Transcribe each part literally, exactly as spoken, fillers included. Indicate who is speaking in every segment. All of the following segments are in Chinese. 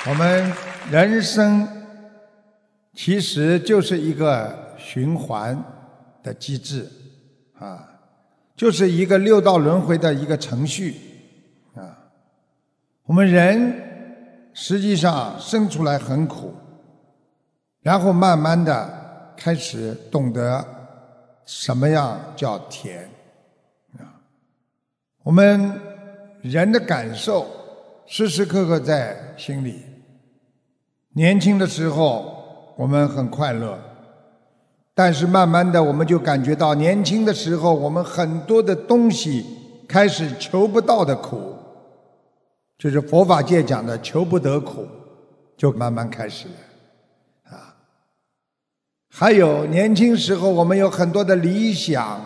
Speaker 1: 我们人生其实就是一个循环的机制啊，就是一个六道轮回的一个程序啊。我们人实际上生出来很苦，然后慢慢的开始懂得什么样叫甜啊。我们人的感受时时刻刻在心里。年轻的时候我们很快乐，但是慢慢的我们就感觉到年轻的时候我们很多的东西开始求不到的苦，就是佛法界讲的求不得苦，就慢慢开始了啊。还有年轻时候我们有很多的理想，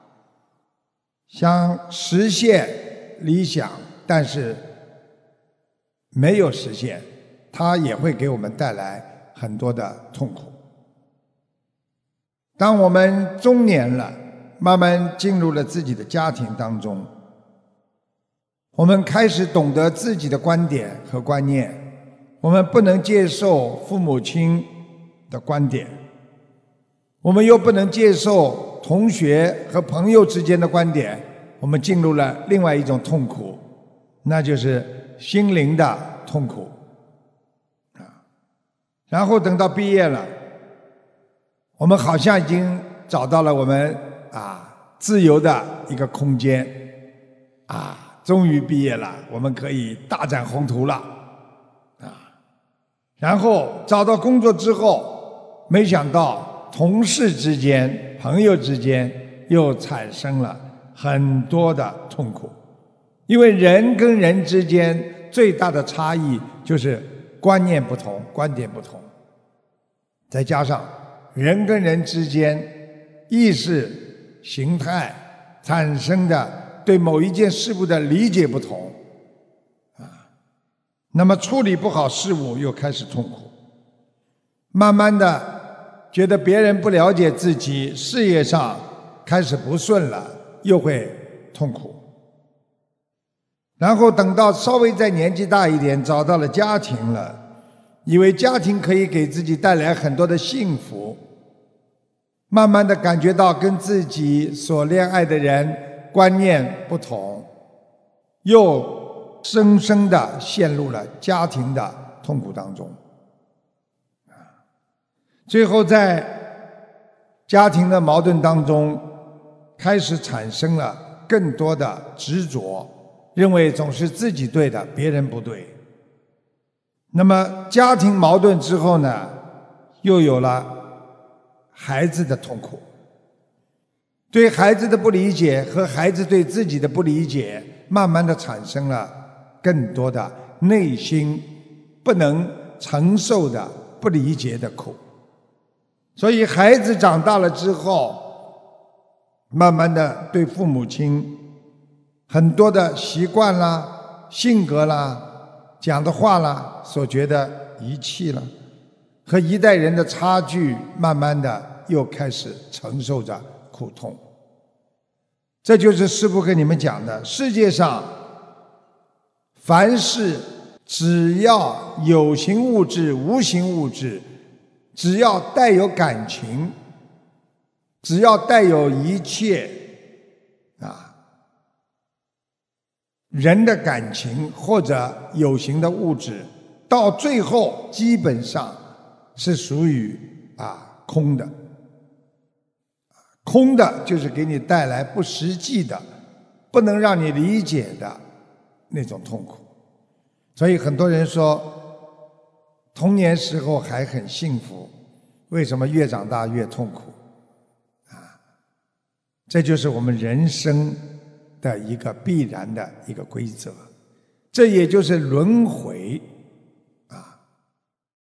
Speaker 1: 想实现理想，但是没有实现，它也会给我们带来很多的痛苦。当我们中年了，慢慢进入了自己的家庭当中，我们开始懂得自己的观点和观念，我们不能接受父母亲的观点，我们又不能接受同学和朋友之间的观点，我们进入了另外一种痛苦，那就是心灵的痛苦。然后等到毕业了，我们好像已经找到了我们啊自由的一个空间啊，终于毕业了，我们可以大展宏图了啊。然后找到工作之后，没想到同事之间、朋友之间又产生了很多的痛苦，因为人跟人之间最大的差异就是观念不同，观点不同，再加上人跟人之间意识形态产生的对某一件事物的理解不同啊，那么处理不好事物又开始痛苦，慢慢的觉得别人不了解自己，事业上开始不顺了，又会痛苦。然后等到稍微再年纪大一点，找到了家庭了，以为家庭可以给自己带来很多的幸福，慢慢的感觉到跟自己所恋爱的人观念不同，又深深的陷入了家庭的痛苦当中。最后在家庭的矛盾当中，开始产生了更多的执着，认为总是自己对的，别人不对。那么家庭矛盾之后呢，又有了孩子的痛苦，对孩子的不理解和孩子对自己的不理解，慢慢的产生了更多的内心不能承受的不理解的苦。所以孩子长大了之后，慢慢的对父母亲很多的习惯啦、性格啦、讲的话啦，所觉得遗弃了，和一代人的差距，慢慢的又开始承受着苦痛。这就是师父跟你们讲的，世界上凡是只要有形物质、无形物质，只要带有感情，只要带有一切啊，人的感情或者有形的物质，到最后基本上是属于啊空的。空的就是给你带来不实际的、不能让你理解的那种痛苦。所以很多人说童年时候还很幸福，为什么越长大越痛苦啊？这就是我们人生的一个必然的一个规则，这也就是轮回。